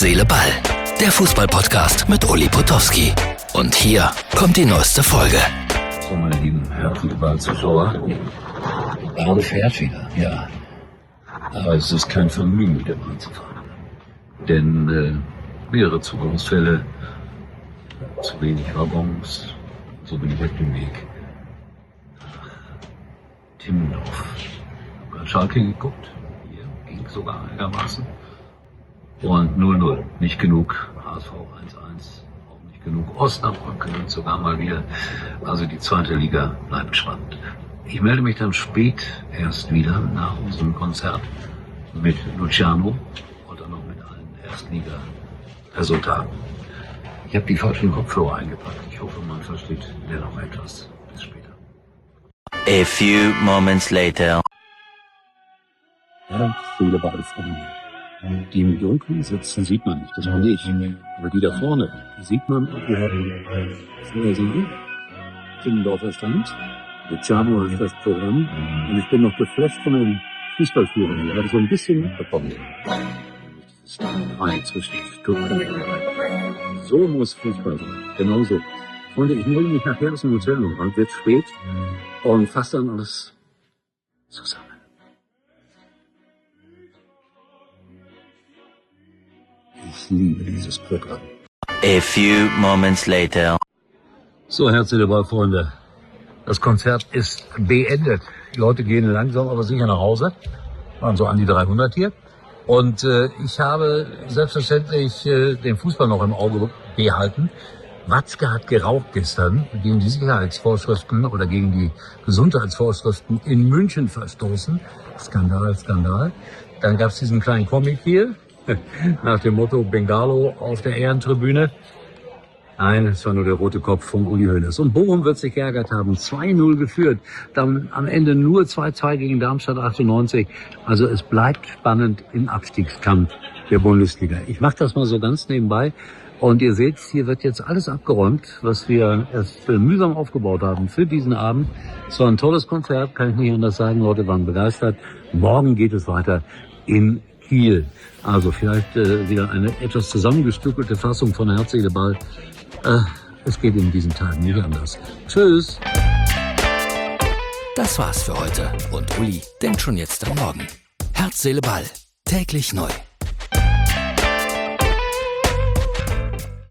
Seele, Ball. Der Fußball-Podcast mit Uli Potowski. Und hier kommt die neueste Folge. So, meine lieben Fußballzuschauer. Gerade fährt wieder, ja. Aber es ist kein Vergnügen, mit der Bahn zu fahren. Denn mehrere Zugangsfälle, zu wenig Waggons, so bin ich auf dem Weg nach Timmendorf. Ich habe Schalke geguckt, hier ging sogar einigermaßen. Und 0-0, nicht genug, HSV 1-1, auch nicht genug, Osnabrück gewinnt sogar mal wieder. Also die zweite Liga bleibt spannend. Ich melde mich dann spät erst wieder nach unserem Konzert mit Luciano und dann noch mit allen Erstliga-Resultaten. Ich habe die falschen Kopfhörer eingepackt. Ich hoffe, man versteht dennoch etwas. Bis später. A few moments later. Ja, viele Ballfreunde. Die im Dunkeln sitzen, sieht man nicht, das bin ich. Aber die da vorne, die sieht man, die haben vorher sind Timmendorfer Stand. Luciano ist das Programm. Und ich bin noch geflasht von den Fußballführern. Ich habe so ein bisschen mitbekommen. Dieses Streiterei zwischen Stuttgart. So muss Fußball sein. Genauso. Freunde, ich melde mich nachher aus dem Hotel und wird spät und fasse dann alles zusammen. Ich liebe dieses Programm. A few moments later. So, herzliche Ballfreunde. Das Konzert ist beendet. Die Leute gehen langsam aber sicher nach Hause. Waren so an die 300 hier. Und ich habe selbstverständlich den Fußball noch im Auge behalten. Watzke hat geraucht gestern, gegen die Sicherheitsvorschriften oder gegen die Gesundheitsvorschriften in München verstoßen. Skandal, Skandal. Dann gab es diesen kleinen Comic hier. Nach dem Motto Bengalo auf der Ehrentribüne. Nein, es war nur der rote Kopf von Uli Hoeneß. Und Bochum wird sich geärgert haben. 2-0 geführt. Dann am Ende nur 2-2 gegen Darmstadt 98. Also es bleibt spannend im Abstiegskampf der Bundesliga. Ich mache das mal so ganz nebenbei. Und ihr seht, hier wird jetzt alles abgeräumt, was wir erst mühsam aufgebaut haben für diesen Abend. Es war ein tolles Konzert, kann ich nicht anders sagen. Leute waren begeistert. Morgen geht es weiter in Kiel. Also vielleicht wieder eine etwas zusammengestückelte Fassung von Herz, Seele, Ball. Es geht in diesen Tagen nicht anders. Tschüss. Das war's für heute. Und Uli denkt schon jetzt am Morgen. Herz, Seele, Ball. Täglich neu.